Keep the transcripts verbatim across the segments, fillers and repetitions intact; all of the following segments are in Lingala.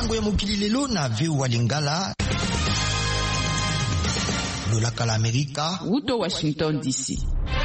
sango ya mokili lelo na veu wa Lingala lolaka la Amerika Uto Washington D C.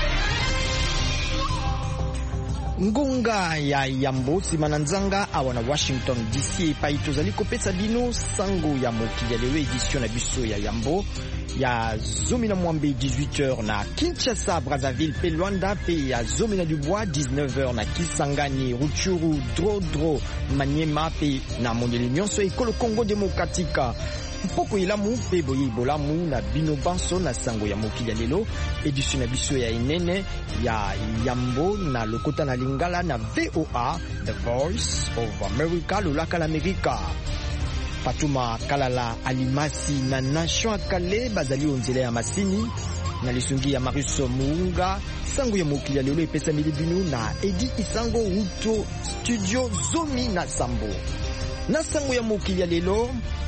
Ngonga ya Yambo simananzanga awa na Washington D C pa itozali kopesa bino sango ya mokili lelo edition na biso ya Yambo ya zomi na mwambe dix-huit heures na Kinshasa, Brazzaville pe Luanda, pe ya zomi na Dubois dix-neuf heures na Kisangani, Rutshuru, Drodro, Maniema pe na mondeli nyonso ekolo Congo Demokratika. Mpoko ilamu pe boye bolamu na bino banso na sango ya mokili lelo edition na biso ya inene ya Yambo na lokota na Lingala na V O A, The Voice of America, lolaka la Amerika. Patuma Kalala Alimasi na Nation Akale bazali onzela ya masini na lisungi ya Marius Muunga. Sango ya mokili lelo epesa milibinu na Edi Isango Uto Studio Zomi na Sambo. Na sango ya mokili lelo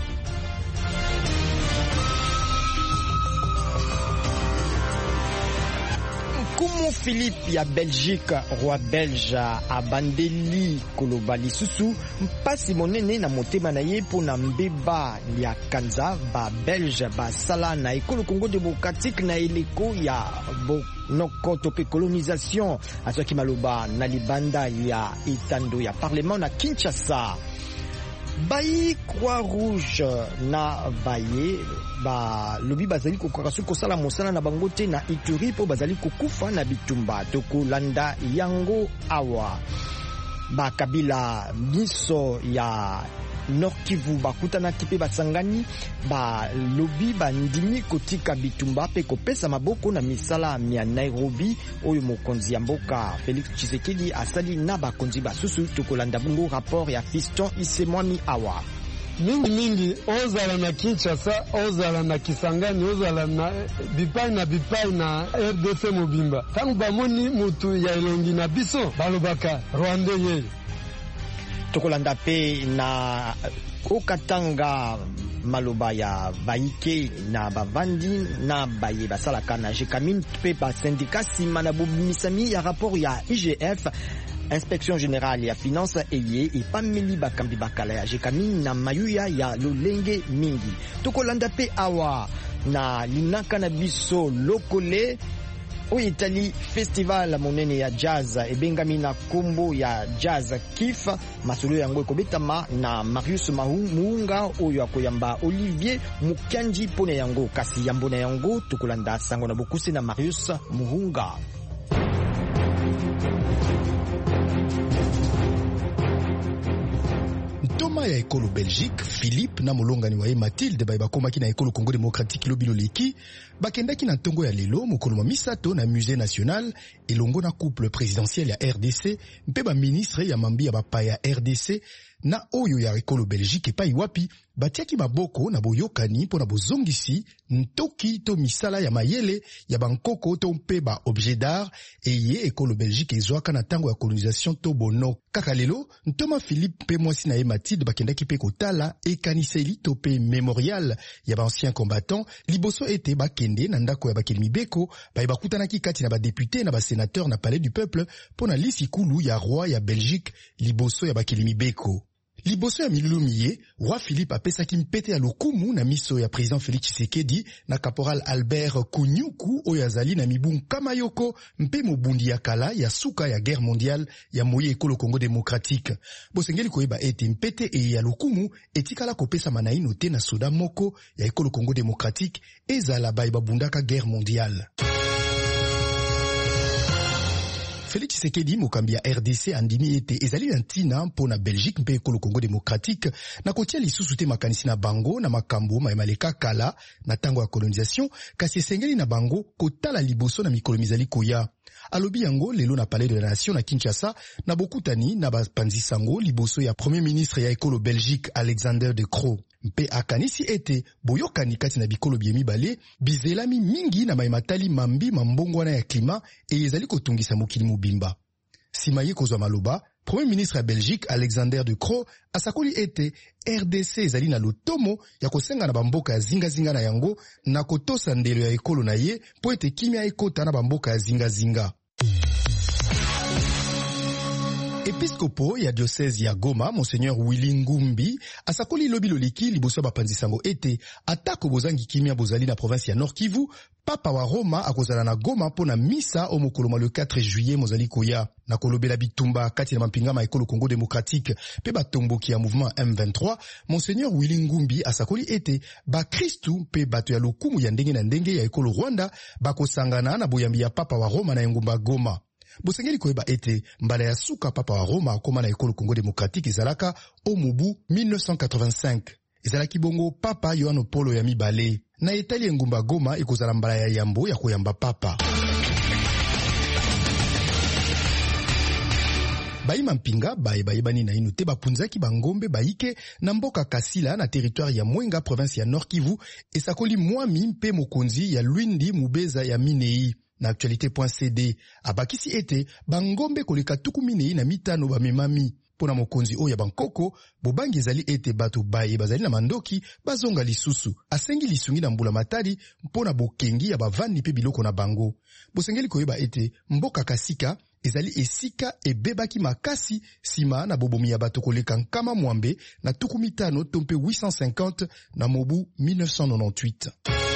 Kumu Philippe ya Belgique, roi belge abandeli koloba lisusu mpasi monene na motema na ye pona mbeba ya kanza ba belge basala na ekolo Congo Démocratique na eleko ya bonoko tope colonisation asoki maloba na libanda ya etando ya parlement na Kinshasa. Bayi Croix-Rouge na baye ba lobi bazali kokakasu kosala mosala na bango te na Ituri po bazali kokufa na bitumba toko landa yango awa. Ba kabila miso ya Nord Kivu bakutana kipe basangani ba lobi bandimi kotika bitumba pe kopesa maboko na misala ya Nairobi oyo mokonzi ya mboka Félix Tshisekedi asali na bakonzi basusu tokolanda bungo rapport ya Fiston Isemwami awa. Mingi mingi ozala na Kinshasa, ozala na Kisangani, ozala na bipai na bipai na R D C mobimba. Tangu bamoni mutu ya elongi na biso balobaka Rwanda ye. Tokolanda pe na Okatanga maloba ya baike na bavandi na baye basalaka na Jekamin pe ba syndicat sima na bumisami ya rapport ya I G F Inspection Générale ya Finance eye epameli bakambi bakala ya Jekamin na mayuya ya lolenge mingi. Tokolanda pe awa na linaka na biso lokole oyo etali festival monene ya jazz ebengami na kombo ya jazz kif masolo yango ekobetama na Marius Muunga oyo akoyamba Olivier Mukanji pone yango kasi yambo na yango tokolanda sango na bokuse na Marius Muunga. Toma ya ekolo Belgique, Philippe na molongani wa Mathilde ba bakomaki na ekolo Congo Démocratique lobilo leki bakendaki na ntongo ya lelo mokolo ma misato na musée national elongo na couple présidentiel ya R D C mpe ba ministre ya mambi ya bapaya R D C na oyo ya ekolo Belgique epai wapi batiaki maboko na boyokani mpo na bozongisi ntoki to misala ya mayele ya bankoko to mpe ba objet d'art eye ekolo Belgique ezwaka na tango ya colonisation to bono. Kaka lelo Ntoma Philippe mpe mwasi na ye Mathilde bakendaki mpe kotala ekaniseli to mpe memorial ya ba ancien combattant liboso ete bakende na ndako ya bakeli mibeko baye bakutanaki kati na badepute na basénateur na palais du peuple mpo na lisikulu ya roi ya Belgique liboso ya bakeli mibeko. Liboso ya milulumiye, roi Philippe apesaki mpete ya lokumu na miso ya président Félix Tshisekedi na caporal Albert Kunyuku oyo azali na mibu nkama yoko mpe mobundi ya kala ya suka ya guerre mondiale ya moye ekolo Congo Démocratique. Bosengeli koyeba ete mpete e ya lokumu etikala kopesa manaino te na soda moko ya ekolo Congo Démocratique ezala baye babundaka guerre mondiale. Félix Tshisekedi mokambi ya R D C andimi ete ezali na ntina mpo na Belgique mpe ekolo Congo Démocratique na kotia lisusu te makanisi na bango na makambo mayemaleka kala na tango ya colonisation kasi esengeli na bango kotala liboso na mikolo mizali koya. Alobi yango lelo na Palais de la Nation na Kinshasa na bokutani na bapanzi sango liboso ya Premier ministre ya ekolo Belgique Alexander De Croo. Mpe akanisi ete boyokani kati na bikolo bie mibale bizelami mingi na maimatali mambi mambongwana ya klima e ezali kotungisa mokili mobimba. Sima ye kozwa maloba, Premier ministre ya Belgique Alexander De Croo asakoli ete R D C ezali na lotomo ya kosenga na bamboka ya zinga-zinga na yango na kotosa ndelo ya ekolo na ye po ete kimia ekota na bamboka ya zinga-zinga. Episkopo ya diocese ya Goma, Monseigneur Willy Ngumbi, asakoli lobi loliki liboso bapanzi sango ete atako bozangi kimia bozali na province ya Nord Kivu, Papa wa Roma akozala na Goma pona misa o mokoloma le quatre juillet mozali koya. Na kolobela bitumba kati na mampinga ma ekolo Congo démocratique pe batomboki ya mouvement M vingt-trois, Monseigneur Willy Ngumbi asakoli ete ba Kristu pe bato ya lokumu ya ndenge na ndenge ya ekolo Rwanda bakosangana na boyambi ya Papa wa Roma na engumba Goma. Bosengeli koyeba ete mbala ya suka Papa wa Roma akoma na ekolo Congo démocratique ezalaka o mubu mille neuf cent quatre-vingt-cinq. Ezalaki bongo Papa Yohano Polo ya mibale. Na etali engumba Goma ekozala mbala ya yambo ya koyamba Papa. Baima mpinga bae baebani na inu te bapunzaki bangombe baike na mboka Kasila na territoire ya Mwenga province ya Nord Kivu esakoli mwami mpe mokonzi ya Lwindi Mubeza ya Minei. Na actualité.cd abakisi ete bangombe koleka tuku minei na mitano bamemami. Pona mokonzi oya bankoko bobangi ezali ete bato baye bazali na mandoki bazonga lisusu. Asengi lisungi na mbula matadi mpona bokengi ya bavandi pe biloko na bango. Bosengeli koyeba ete mboka Kasika ezali esika ebebaki makasi sima na bobomi ya bato koleka nkama mwambe na tuku mitano tompe huit cent cinquante na mobu mille neuf cent quatre-vingt-dix-huit.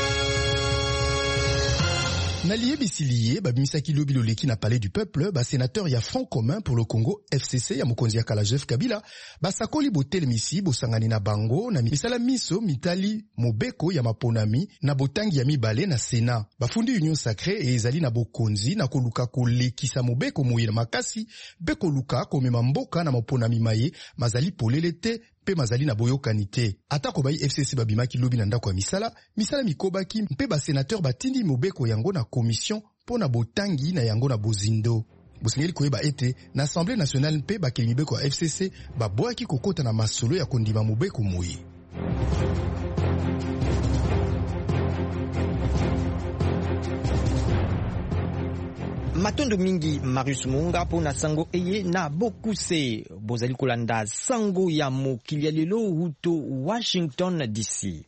Na liyebisi liye babimisaki lobi loleki na palais du peuple ba sénateur ya Front commun pour le Congo F C C ya mokonzi ya kala Joseph Kabila basakoli botelemisi bosangani na bango na misala miso mitali mobeko ya maponami na botangi ya mibale na Sénat. Bafundi Union Sacrée e ezali na bokonzi na koluka kolekisa mobeko moye na makasi beko luka komema mboka na maponami maye mazali polele te pe mazali na boyokani te. Atako bayi F C C babimaki lobi na ndako ya misala, misala mikobaki mpe ba sénateur batindi mobeko yango na commission pona botangi na yango na bozindo. Bosengeli koyeba ete na Assemblée nationale mpe bakeli mibeko ya F C C baboaki kokota na masolo ya kondima mobeko moye. Matondo mingi Marius Munga pona sango eye na bokuse bozali kolanda sango ya mokili ya lelo huto Washington D C.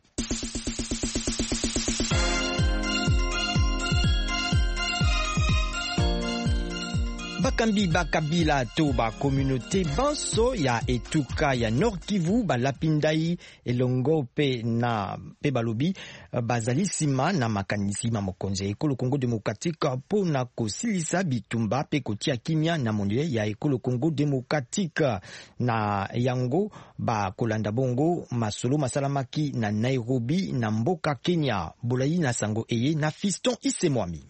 Bakambi bakabila to ba communauté banso ya etuka ya Nord Kivu balapindai elongo pe na pe balobi bazali sima na makanisi ma mokonzi ekolo Congo démocratique po na kosilisa bitumba pe kotia kimia na mondele ya ekolo Congo démocratique na yango ba kolanda bongo masolo masalamaki na Nairobi na mboka Kenya. Bolai na sango eye na Fiston Isemwami.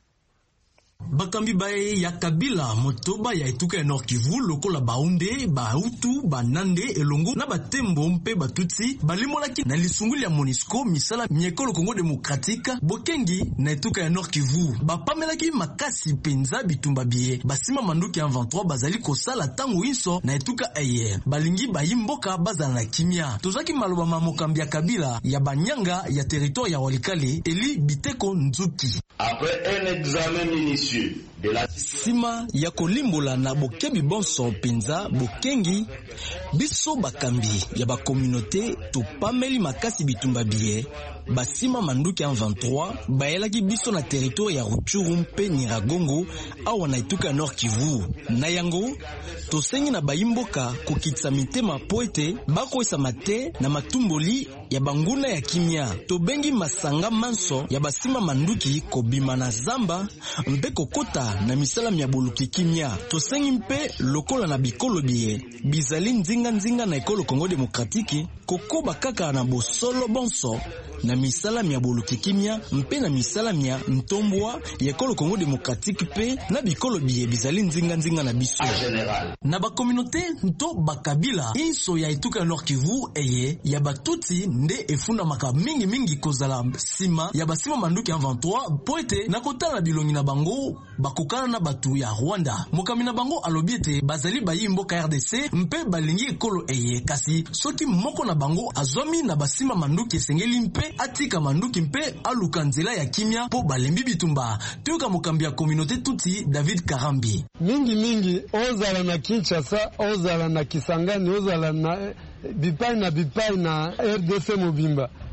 Bakambi bae ya kabila motoba ya etuka ya Nord Kivu lokola baunde, bahutu, banande, elongo na batembo mpe batutsi balimolaki na lisunguli ya Monisco misala miekolo Congo démocratique bokengi na etuka ya Nord Kivu. Bapamelaki makasi penza bitumba bie basima manduki ya M vingt-trois bazali kosala tango inso na etuka eye balingi bayimboka bazala na kimia. Tozaki maloba mamokambi ya kabila ya banyanga ya territoire ya Walikale Eli Biteko Nzuki. Après un examen minutieux de la sima ya kolimbola na bokebi bonso penza bokengi biso bakambi ya ba communauté to pameli makasi bitumba bie basima manduki ya M vingt-trois bayelaki biso na territoire ya Rutshuru mpe Nyiragongo awa na etuka Nord Kivu. Na yango tosengi na bayimboka kokitsa mitema po ete bakoyesa mate na matumboli ya banguna ya kimia. Tobengi masanga manso ya basima manduki kobima na zamba mpe kokota na misala ya boluki kimia. Tosengi mpe lokola na bikolo bie bizali nzinga nzinga na ekolo Congo démocratique kokoba kaka na bosolo bonso na misala ya boluki kimia mpe na misala ya ntombwa ya ekolo Congo démocratique pe na bikolo bie bizali nzinga nzinga na biso na ba communauté nto bakabila inso ya etuka ya Nord Kivu eye ya batuti nde efunda maka mingi mingi kozala sima ya basima manduki ya M vingt-trois poete na kotala bilongi na bango bakokana na batu ya Rwanda. Mokami na bango alobi ete bazali bayi mboka R D C mpe balingi ekolo eye kasi soki moko na bango azomi na basima manduki esengeli mpe atika manduki mpe aluka nzela ya kimia po balembi bitumba. Tuyoka mokambi ya communauté tuti David Karambi. Mingi mingi ozala na Kinshasa, ozala na Kisangani, ozala na bipai na bipai na R D C mobimba.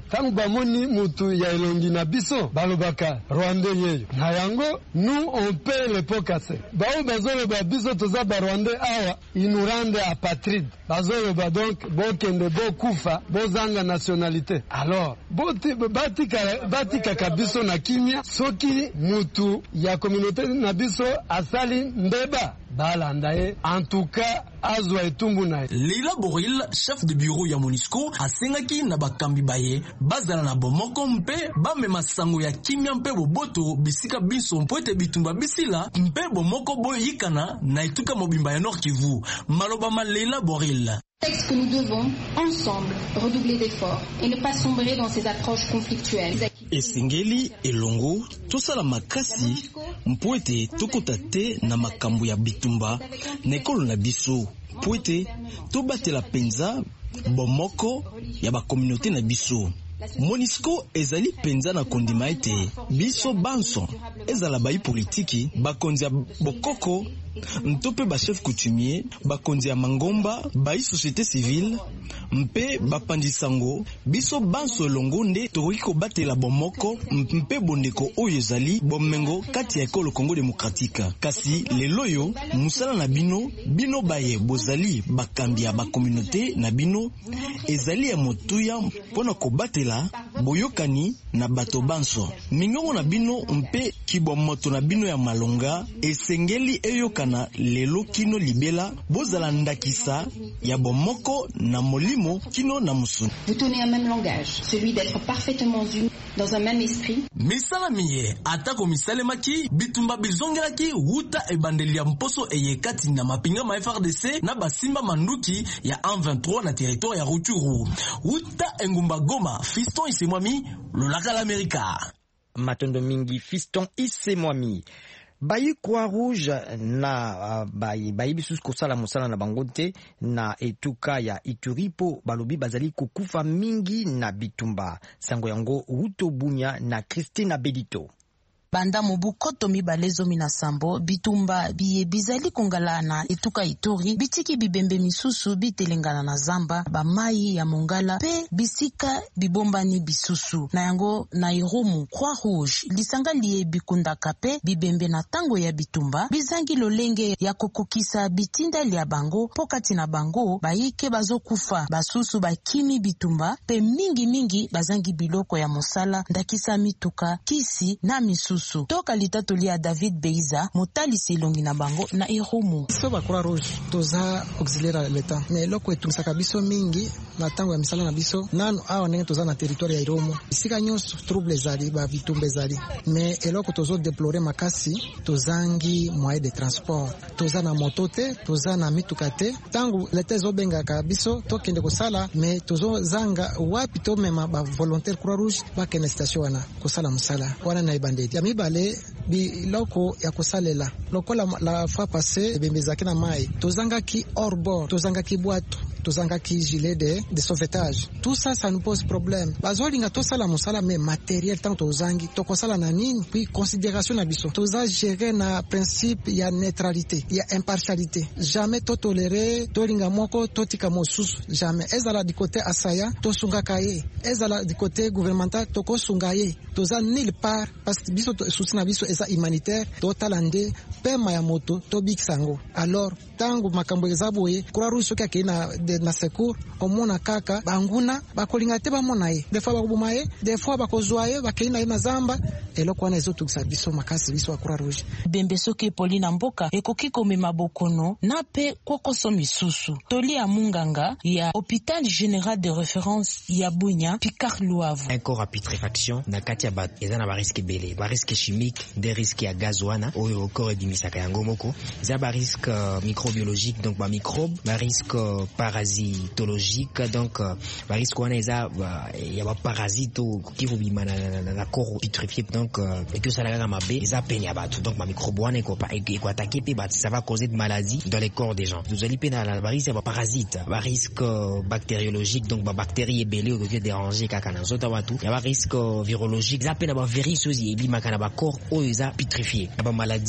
tangu bamoni mutu ya elongi na biso balobaka Rwandais yeyo na yango nous on paie les pots cassés bao bazoloba biso toza ba Rwandais awa inurande apatride bazoloba donc bokende bokufa bozanga nationalité alors boti batika batika kabiso na kimia soki mutu ya communauté na biso asali mbeba balandaye en tout cas azwa etumbu na Leila Boril, chef de bureau ya MONUSCO, asengaki na bakambi baye bazala na bomoko mpe bamema sango ya kimia mpe boboto bisika biso mpo ete bitumba bisila mpe bomoko boyikana na etuka mobimba ya Nord Kivu. Maloba ma Leila Boril. Texte que nous devons, ensemble, redoubler d'efforts et ne pas sombrer dans ces approches conflictuelles. Esengeli elongo tosala makasi mpo ete tokota te na makambo ya bitumba na ekolo na biso mpo ete tobatela penza bomoko ya bakominauté na biso. MONUSCO ezali penza na kondima ete biso banso ezala bayi politiki bakonzi ya bokoko ntope ba chef coutumier bakonzi ya mangomba bayi société civile mpe bapandisango biso banso elongo nde tokoki kobatela bomoko mpe bondeko oyo ezali bomengo kati ya ekolo Congo démocratique. Kasi lelo yo musala na bino bino baye bozali bakambi ya bakominauté na bino ezali ya motuya mpona kobatela boyokani na bato banso mingongo na bino mpe kibwa moto na bino ya malonga esengeli eyokana lelo kino libela bozala ndakisa ya bomoko na molimo kino na musuni. Vous tenez un même langage, celui d'être parfaitement unis dans un même esprit. Misala miye atako misalemaki bitumba bizongelaki wuta ebandeli ya mposo eyekati na mapinga ma F R D C na basimba manduki ya M vingt-trois na territoire ya Rutshuru. Wuta engumba Goma, Fiston Isemwami, Lolaka l'Amerika. Matondo mingi Fiston Isemwami. Bayi Croix-Rouge na uh, bayi bayi bisus kosala musala na bangote na etuka ya Ituri po balobi bazali kukufa mingi na bitumba. Sango yango Ruto Bunya na Christina Bedito. Banda mobukoto mibalezo minasambo bitumba biye bizali kongalana etuka Ituri bitiki bibembe misusu bitelengana na zamba bamai ya mongala pe bisika bibombani bisusu na yango na Irumu Croix Rouge lisanga liye bikundaka pe bibembe na tango ya bitumba bizangi lolenge ya kokokisa bitinda lia bango pokati na bango bayike bazokufa basusu bakimi bitumba pe mingi mingi bazangi biloko ya mosala ndakisa mituka kisi na misusu. Toka litatolia David Beiza motali silongi na bango na Irumu. Soba Croix Rouge toza auxiliaire l'État mais loko etumisaka biso mingi na tango ya misala na biso nanu awa ndenge toza na territoire ya Irumu isika nyonso trouble zali ba bitumba zali mais eloko tozo déplorer makasi tozangi moyen de transport toza na motote toza na mituka te tango l'État zobenga ka biso tokende kosala mais tozo zanga wapi to mema ba volontaire Croix Rouge ba kene station wana kosala musala wana na ibandeti ya mibale bi loko ya kosalela loko la, la fois passée bembezaki na mai tozanga ki hors bord tozanga ki boîte tozanga ki gilet de, de sauvetage tout ça ça nous pose problème bazolinga tosala musala mais matériel tant tozangi tokosala na nini puis considération na biso toza gérer na principe ya neutralité ya impartialité jamais to tolérer tolinga moko totika mosusu jamais ezala du côté asaya tosunga kaye ezala du côté gouvernemental tokosunga ye toza nulle part parce que biso souci na biso eza humanitaire totalande pema ya moto tobikisango alors tango makambo ezaboye Croix Rouge soki akei na na secours omona kaka banguna bakolinga te bamona ye des fois bakobuma ye des fois bakozwa ye bakei na ye na zamba eloko wana ezotukisa biso makasi biso ya Croix Rouge bembe soki Paulina Mboka ekoki komema bokono na pe kokoso misusu toli ya munganga ya hôpital général de référence ya Bunya Picard Luavu un corps à putréfaction na kati ya bat eza na ba risque belé ba risque chimique des risques ya gaz wana oyo corps ebimisaka yango moko za ba risque uh, microbiologique donc ba microbe ba risque uh, parasitologique donc uh, ba risque wana eza uh, ya ba parasite qui vobima na, na, na, na corps putréfié donc uh, et que ça la mabe eza peni ya bato donc ba microbe wana ko pa ko attaquer pe bat ça va causer de maladies dans les corps des gens vous allez pena la ba risque ya ba parasite ba risque uh, bactériologique donc ba bactéries belé au lieu déranger kaka na zota watu ya ba risque uh, virologique za pena ba virus ozi ebima kana ba corps oyo eza putréfié ba maladie oyo eza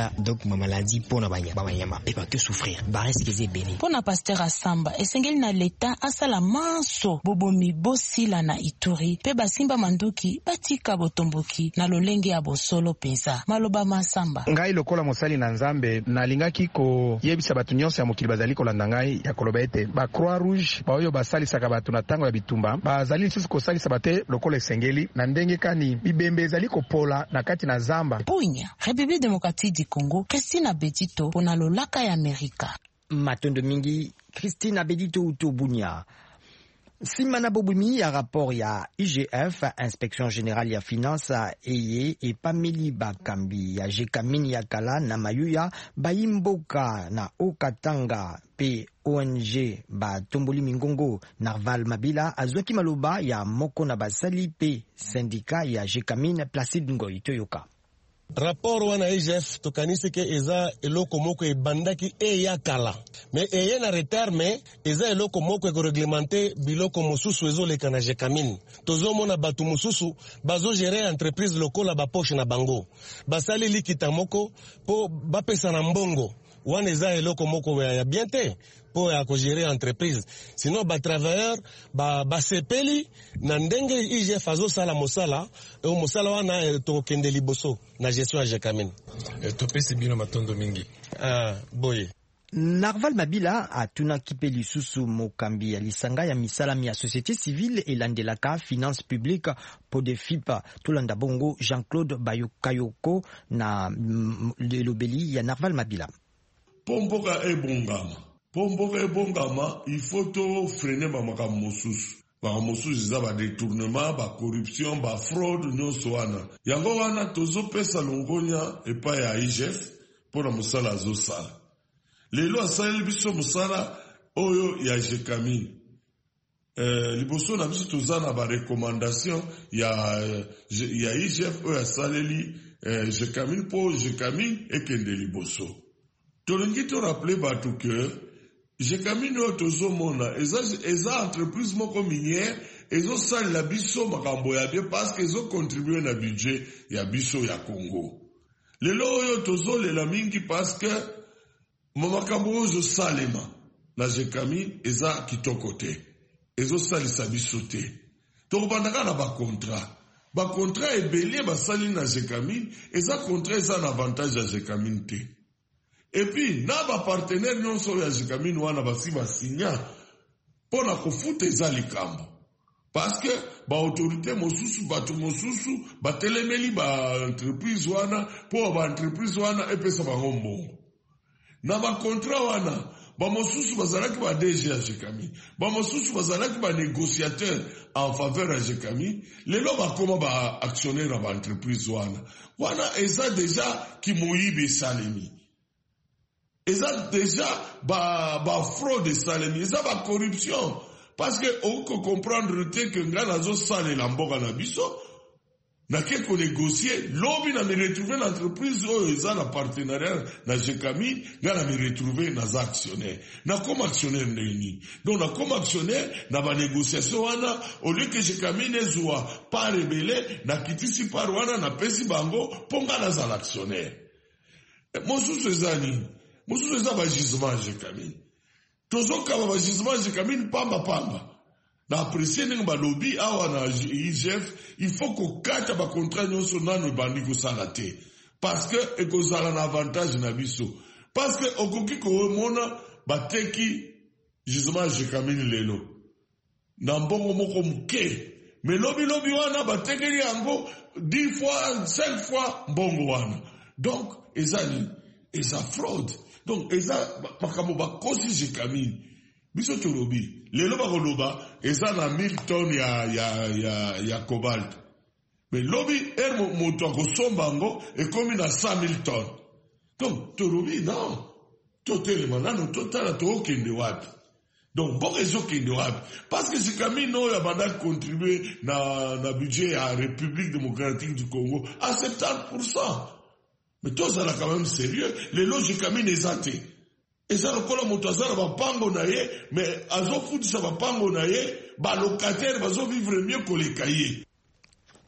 eza donc ma maladie pona banya ba banyama et pas que souffrir ba risque eze béni pona pasteur Asamba esengeli na leta asala manso bobomi bosila na Ituri pe basimba manduki batika botomboki na lolenge ya bosolo penza maloba Masamba ngai lokola mosali na Nzambe nalingaki ko yebisa batu nyonso ya mokili bazali kolanda ngai ya koloba ete ba Croix Rouge ba oyo basalisaka batu na tango ya bitumba bazali lisusu kosalisa bate lokola esengeli na ndenge kani bibembe ezali kopola na kati na zamba. Punya République démocratique du Congo, Christina Bedito pona lolaka ya Amerika. Matondo mingi Christina Bedito utobunya. Simana Bobumi ya rapport ya I G F, Inspection Générale ya Finance eye e Pameli Bakambi ya Jekamini ya Kala na Mayuya Bayimboka na Okatanga pe O N G ba Tomboli Mingongo Narval Mabila azwaki maloba ya moko na basali pe syndicat ya Jekamine Placide Ngoy Toyoka. Rapport wana I G F tokanisi ke eza eloko moko ebandaki eya kala me eye na retard me eza eloko moko eko reglemente biloko mosusu ezoleka na Jekamine tozomona batu mosusu bazo gérer entreprise lokola ba poche na bango basali likita moko po bapesa na mbongo wana eza eloko moko ya bien te po ya ko gérer entreprise sinon ba travailleur ba basepeli na ndenge I G F azo sala mosala e mosala wana to kende liboso na gestion ya Jekamine e to pesi bino matondo mingi ah boye Narval Mabila atuna kipeli susu mokambi ya lisanga ya misalami ya société civile elandelaka finance publique po de F I P tulanda bongo Jean-Claude Bayokayoko na lelobeli ya Narval Mabila. Pomboka ebongama Pomboka ebongama il faut to freiner ba makambo mosusu ba mosusu za ba détournement ba corruption ba fraude nyonso wana yango wana tozo pesa longonya epa ya I G F pona musala zo sala lelo asali biso musala oyo ya Jekamine eh liboso na biso tozana ba recommandation ya ya I G F oyo asaleli eh, Jekamine po Jekamine ekende liboso tolingi to rappeler batu que Jekamine oyo tozomona eza eza entreprise moko minière ezo sali la biso makambo ya bien parce que ezo contribuer na budget ya biso ya Congo lelo oyo tozolela mingi parce que makambo oyo salema na Jekamine eza kitoko te ezo sali sa biso te tokobandaka na ba contrat ba contrat ebele basali na Jekamine eza contrat eza na avantage ya Jekamine te. Et puis, na ba partenaire nyonso ya Jekamine wana basi basinya pona kofuta eza likambo. Parce que ba autorité mosusu batu mosusu ba telemeli ba entreprise wana po ba entreprise wana epesa ba ngombo. Na ba contrat wana ba mosusu bazalaki ba D G ya Jekamine, ba mosusu bazalaki ba négociateur en faveur ya Jekamine, lelo ba koma ba actionnaire ba entreprise wana. Wana eza déjà ki moyibe salemi. Eza déjà ba ba fraude salemi, eza ba corruption parce que on peut comprendre que ngana zo sale la mboka na biso na ke ko négocier lobi na me retrouver l'entreprise oyo eza na partenariat na Jekamine ngana me retrouver na actionnaire na comme actionnaire ndeni donc na comme actionnaire na ba négociation wana au lieu que Jekamine ezwa pas rebelle na kitisi par wana na pesi bango ponga na za l'actionnaire mosusu ezani mosusu eza ba gisement Jekamine tozo kaba ba gisement Jekamine pamba pamba na apprécier ninga ba lobby awa na I G F il faut ko kata ba contrat nyonso nano bandi ko sala te parce que ekozala na avantage na biso parce que okoki ko mona bateki gisement Jekamine lelo na mbongo moko muke mais lobby lobby wana batekeli yango dix fois cinq fois mbongo wana donc ezali eza fraude. Donc, eza makambo ba kosi Jekamine. Biso tolobi. Lelo ba koloba, eza na mille tonnes ya, ya, ya, ya cobalt. Mais lobi, er moto ako sombango, e komi na cent mille tonnes. Donc, tolobi, non. Totele manano, totala to okende wapi. Donc, bon ezo kende wapi. Parce que Jekamine no ya banda contribuer na, na budget ya République démocratique du Congo à soixante-dix pour cent. Mais tous ça là quand même sérieux. Les logiques Jekamine ezate. Et ça le kola moto azala ba pango na ye, mais azo futi sa ba pango na ye, ba locataire bazo vivre mieux que les cahiers.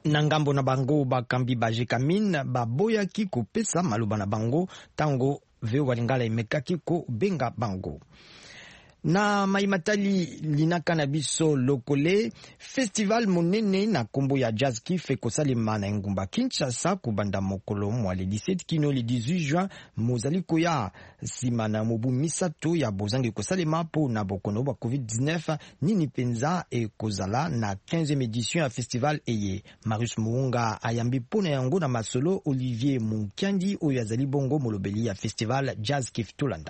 na ngambo na bango bakambi bajekamine baboyaki kopesa maloba na bango tango V O Lingala emekaki kobenga bango. Na maimatali linaka na biso lokole festival monene na kombo ya Jazz Kiff ekosalema na engumba Kinshasa kubanda mokolo mwa le dix-sept kino le dix-huit juin mozali koya sima na mobu misato ya bozangi ekosalema po na bokono ba covid dix-neuf nini penza ekozala na quinzième édition ya festival eye. Marius Muunga ayambi pona yango na masolo Olivier Munkiandi oyo azali bongo molobeli ya festival Jazz Kiff Tolanda.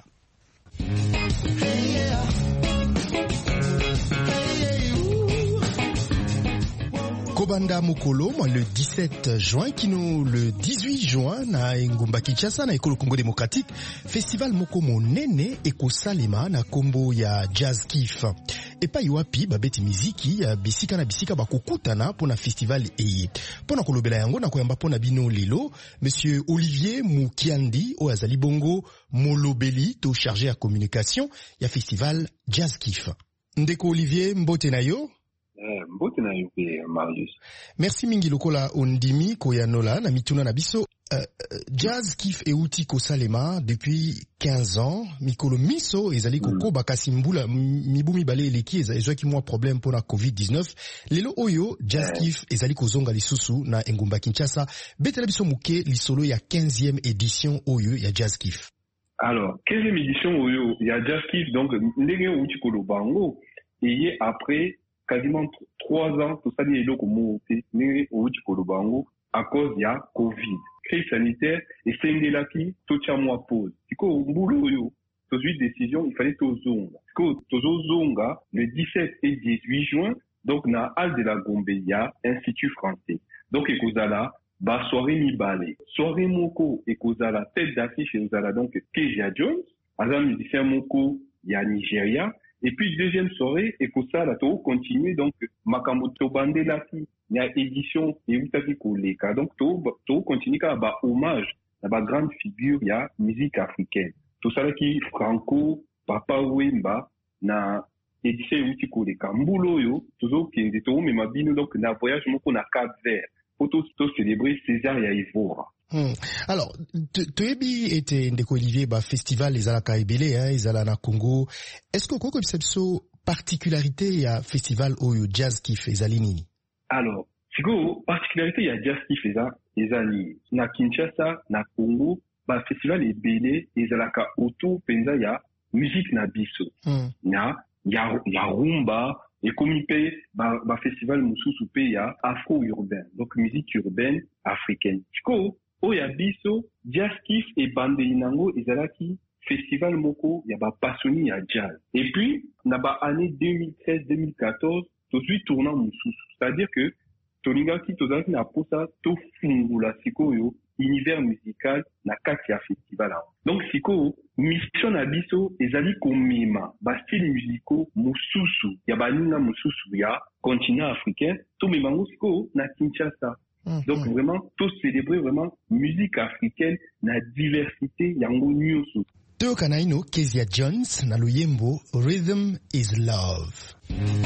Kobanda mokolo mwa le dix-sept juin kino le dix-huit juin na engumba Kinshasa na ekolo Congo démocratique festival moko monene ekosalema na kombo ya Jazz Kiff. Epai wapi babeti miziki ya bisika na bisika bakokutana pona festival eye. Pona kolobela yango na koyamba pona bino lelo monsieur Olivier Mukiandi o azali bongo molobeli to chargé à communication ya festival Jazz Kiff. Ndeko Olivier mbote na yo. Mbote na yo pe Marius. Merci mingi lokola ondimi koyanola na mituna na biso. Uh, Jazz Kiff euti kosalema depuis quinze ans mikolo miso ezali koko bakasi mbula mibumi bale eleki ezaki mwa problème pona covid dix-neuf lelo oyo Jazz Kiff ezali kozonga lisusu na engumba Kinshasa betela biso muke lisolo ya quinzième édition oyo ya Jazz Kiff. Alors quinzième édition oyo ya Jazz Kiff donc ndenge outi kolobango et après quasiment trois ans tout ça dit eloko monté ndenge outi kolobango à cause ya Covid. Crise sanitaire et sengelaki tocha mois pause. Siko mbulo yo tozui décision il fallait tozonga. Siko tozonga le dix-sept et dix-huit juin donc na Halle de la Gombe ya Institut français. Donc ekozala ba soirée mibale. Soirée moko ekozala tête d'affiche ekozala donc Kezia Jones, un musicien moko ya Nigeria. Et puis deuxième soirée ekozala to continuer donc makambo tobandelaki ya édition et utaki koleka donc to to continue ka ba hommage à ba grande figure ya musique africaine tout ça qui Franco Papa Wemba na édition utaki koleka mbulo yo toujours kende to me mabino donc na voyage moko na Cap-Vert pour to célébrer César ya Ivora. Hmm. Alors, Toyebi était ndeko Olivier ba festival ezalaka ebele hein ezala na Congo. Est-ce que koko biso particularité ya festival oyo Jazz Kiff ezali nini? Alors, siko particularité ya Jazz Kiff eza ezali na Kinshasa na Congo ba festival ebele ezalaka autour penza ya musique na biso. Hmm. Na ya ya rumba et comme il paye ba, ba festival mususu pe ya afro-urbain donc musique urbaine africaine. Siko oya biso Jazz Kiff et bande inango ezalaki festival moko ya ba passioni ya jazz. Et puis na ba année deux mille treize deux mille quatorze tozui tournant mususu. C'est-à-dire que tolingaki tozalaki na posa to fungula sikoyo univers musical na kati ya festival. Donc siko mission na biso ezali komema ba style musicaux mususu ya baninga mususu ya continent africain to memango siko na Kinshasa. Mm-hmm. Donc vraiment tout célébrer vraiment musique africaine na diversité yango nyonso. Teo kanaino Kezia Jones na luyembo Rhythm is Love.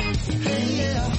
Hey, yeah.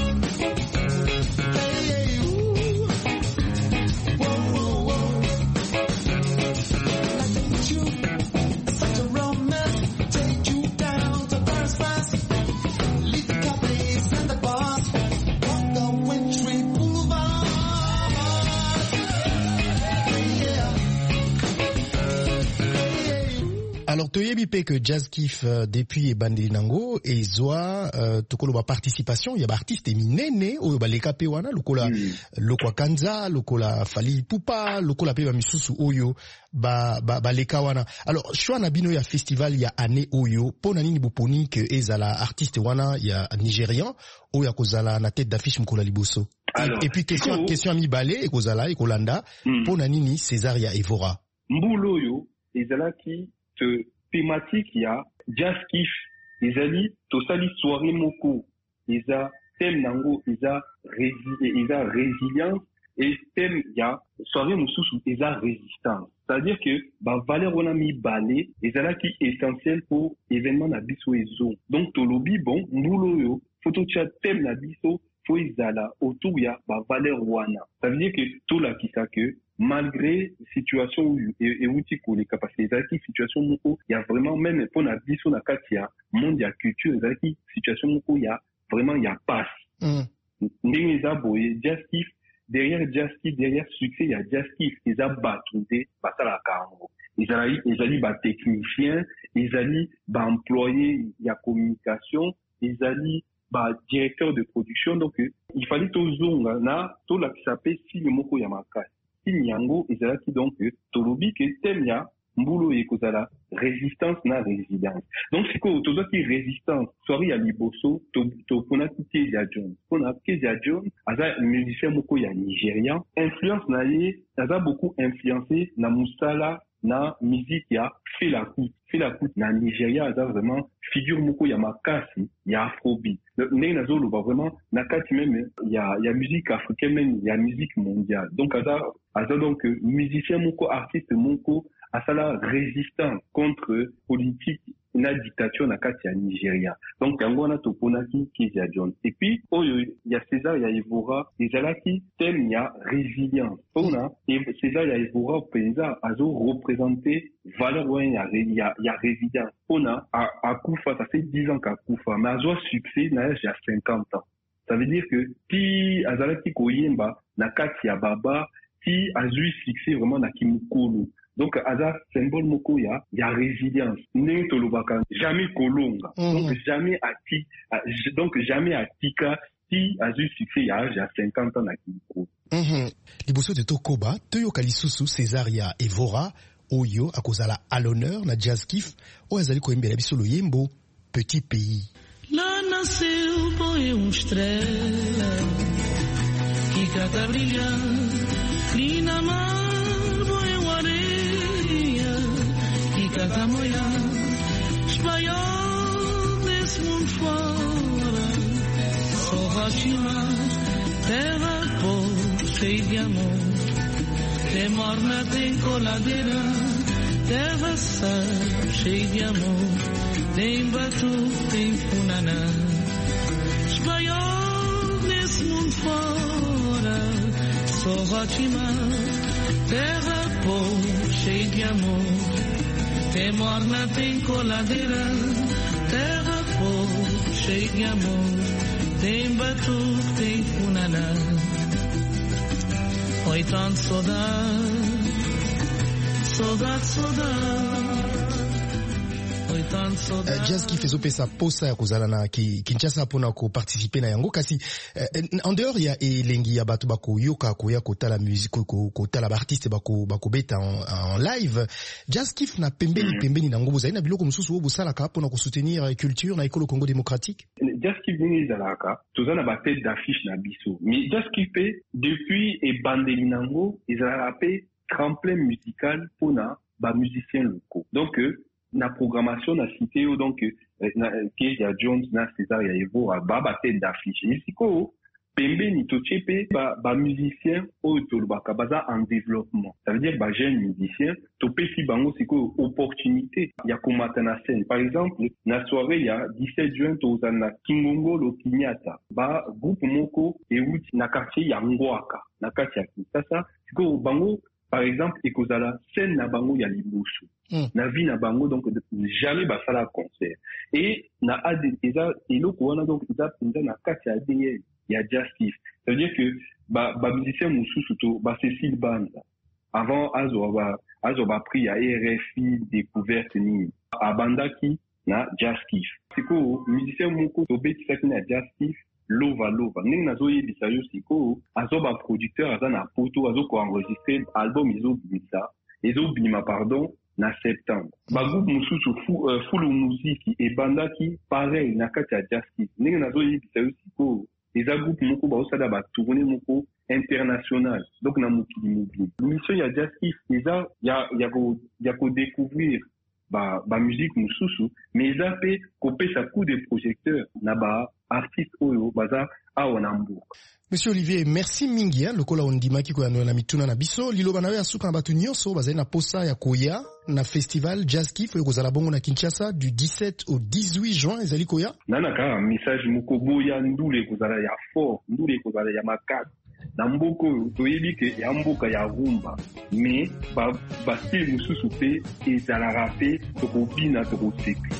Alors toyebi pe que Jazz Kiff uh, depuis ebandi nango ezwa uh, tokolo ba participation ya ba artiste minene oyo baleka pe wana lokola mm. lokwa Kanza lokola Fally Ipupa lokola pe ba misusu oyo ba ba baleka wana. Alors choix na bino ya festival ya année oyo pona nini boponi que ezala artiste wana ya Nigérian oyo akozala na tête d'affiche mkola liboso. Alors, et, et puis question oh. question mi balé ekozala ekolanda mm. pona nini César ya Evora. Mbulo yo ezala ki thématique ya Jazz Kiff ezali tosali soirée moko eza thème nango eza eza résilience et thème ya soirée mususu eza résistance, c'est-à-dire que ba valeur on a mis balé ezala ki essentiel pour événement na biso ezo. Donc tolobi bon mbulo yo photo chat thème na biso faut izala autour ya ba valeur wana. Ça veut dire que tout là qui ça que malgré situation et outil pour les capacités zaki situation moko il y a vraiment même pour na biso na katia monde ya culture zaki situation moko il y a vraiment il y a passe. Ndenge za boye Jaskif derrière Jaskif derrière succès il y a Jaskif ils a battunde basala kango. Ils allaient ils allaient ba technicien, ils allaient ba employé il y a communication, ils allaient ba directeur de production donc il fallait tout zonga na tout là qui s'appelle si le moko ya makai. Yango ezalaki donc tolobi ke temia mbulo ekozala résistance na résilience donc siko tozaki résistance soiri ya liboso to to pona kiti ya John pona kiti ya John aza musicien moko ya nigérian influence na ye aza beaucoup influencé na musala na musique ya Fela Kuti Fela Kuti na Nigeria aza vraiment figure moko ya makasi ya afrobeat ndenge nazoloba vraiment na kati même ya ya musique africaine même ya musique mondiale donc aza aza donc musicien moko artiste moko asala résistant contre politique na dictature na kati ya Nigeria donc yango na toponaki Kezia John et puis oyo ya César ya Evora ezalaki thème ya résilience ona et César ya Evora penza azo représenter valeur ouais ya ya, ya résilience ona a, a kufa ça fait dix ans qu'a kufa mais azo succès na il y a cinquante ans ça veut dire que ti azalaki koyemba na kati ya baba ti azu succès vraiment na kimukolo. Donc, aza symbole moko ya, ya résilience. Ndenge tolobaka, jamais kolonga. Mm-hmm. Donc, jamais ati, donc, jamais atika, si azu succès ya âge ya cinquante ans na kimiko. Mm-hmm. Liboso de Tokoba, toyoka lisusu César ya Evora, oyo akozala à l'honneur na Jaskif, o azali koyembela biso loyembo, Petit Pays. Lá nasceu boi uma estrela, que cada brilhar, e na mar cada manhã espalhado desse mundo fora só Rochima terra pobre cheia de amor tem morna, tem coladeira terra sal cheia de amor tem batu, tem funaná espalhado nesse mundo fora só Rochima terra pobre cheia de amor tem morna, tem coladeira, terra pobre, cheia de amor, tem batuque, tem funaná. Oi, tanto saudade, saudade, saudade. Uh, Jaskif ezopesa posa ya kozala na ki, Kinshasa pona ko participer na yango kasi uh, en dehors ya elengi ya bato bako yoka ko ya kotala musique ko kotala ba artiste bako bako beta en, en live Jaskif na pembeni pembeni na ngobo zaina biloko mususu wo sala ka pona ko soutenir culture na ekolo Congo démocratique. Jaskif ni zalaka tozana ba tête d'affiche na biso mais Jaskif depuis e bandeli nango ezala pe tremplin musical pona ba musiciens locaux donc euh, na programmation na cité donc na Kezia Jones na César ya Evora ba ba tête d'affiche isiko pembeni tochepe ba ba musicien oyo tolobaka baza en développement ça veut dire ba jeune musicien topesi bango siko opportunité ya komata na scène par exemple na soirée ya dix-sept juin tozana na Kingongolo Kinyata ba groupe moko euti na quartier ya Ngwaka na kati ya Kinshasa siko bango par exemple ekozala scène na bango ya liboso mm. na vie na bango donc jamais basala concert et na A D eza eloko wana donc eza penza na kati ya A D N ya Jaskif ça veut dire que ba ba musicien mususu to ba Cécile Banza avant azo ba azo ba pris ya R F I découverte ni abandaki na Jaskif siko musicien moko to betisaki na Jaskif lova lova ndenge nazoyebisa yo siko azoba producteur aza na poto azoko enregistrer album ezobimisa ezobima pardon na septembre bagroupe mususu fu, uh, fulu muziki ebandaki pareil na kati ya Jaskif ndenge nazoyebisa yo siko eza groupe moko baosala batourne moko international donc na mokili mobile mission ya Jaskif eza ya ya ko ya ko découvrir ba ba musique mususu mais eza pe kopesa coup de projecteur na ba artiste oyo baza awa na mboka. Monsieur Olivier, merci mingi hein, lokola ondimaki ko na mituna na biso liloba nawe asuka na batu nyonso bazali na posa ya koya na festival Jazz Kiff oyo kozala bongo na Kinshasa du dix-sept au dix-huit juin ezali koya. Nana ka message moko boya ndule kozala ya fort, ndule kozala ya makasi. Na mboka oyo toyebi ke ya mboka ya rumba mais ba ba style mususu pe ezalaka pe tokobina tokoseka.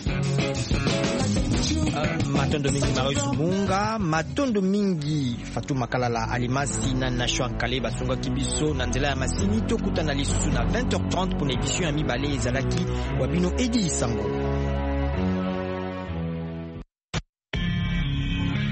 Uh, matondo mingi Marius Munga, matondo mingi Fatuma Kalala Alimasi na Nashwa Kale basunga kibiso na nzela ya masini tokutana lisusu na vingt heures trente pour l'édition ya mibale ezalaki wabino Edi Sango.